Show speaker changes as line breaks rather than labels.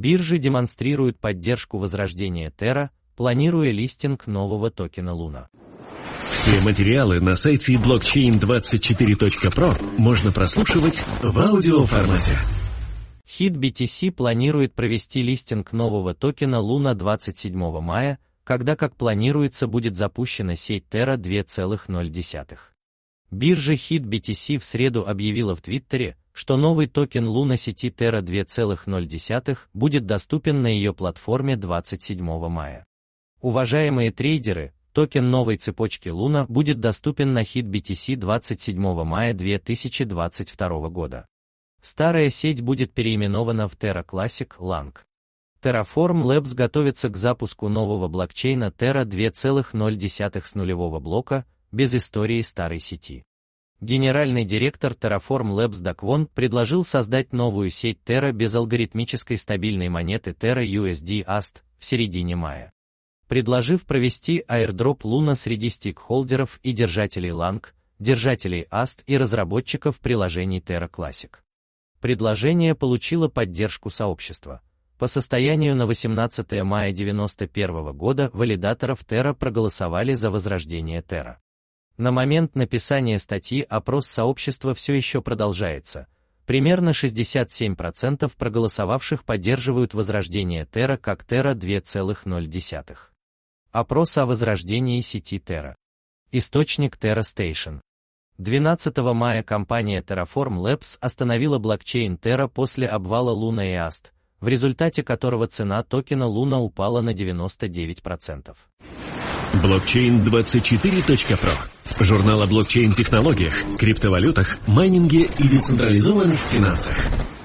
Биржи демонстрируют поддержку возрождения Terra, планируя листинг нового токена Luna.
Все материалы на сайте blockchain24.pro можно прослушивать в аудиоформате.
HitBTC планирует провести листинг нового токена Luna 27 мая, когда, как планируется, будет запущена сеть Terra 2.0. Биржа HitBTC в среду объявила в Твиттере, что новый токен Luna сети Terra 2.0 будет доступен на ее платформе 27 мая. Уважаемые трейдеры, токен новой цепочки Luna будет доступен на HitBTC 27 мая 2022 года. Старая сеть будет переименована в Terra Classic Lang. Terraform Labs готовится к запуску нового блокчейна Terra 2.0 с нулевого блока, без истории старой сети. Генеральный директор Terraform Labs Даквон предложил создать новую сеть Terra без алгоритмической стабильной монеты Terra USD AST в середине мая, предложив провести airdrop Luna среди стейкхолдеров и держателей Lang, держателей AST и разработчиков приложений Terra Classic. Предложение получило поддержку сообщества. По состоянию на 18 мая 1991 года валидаторов Terra проголосовали за возрождение Terra. На момент написания статьи опрос сообщества все еще продолжается. Примерно 67% проголосовавших поддерживают возрождение Terra как Terra 2.0. Опрос о возрождении сети Terra. Источник Terra Station. 12 мая компания Terraform Labs остановила блокчейн Terra после обвала Luna и AST, в результате которого цена токена Luna упала на 99%.
Blockchain24.pro. Журнал о блокчейн-технологиях, криптовалютах, майнинге и децентрализованных финансах.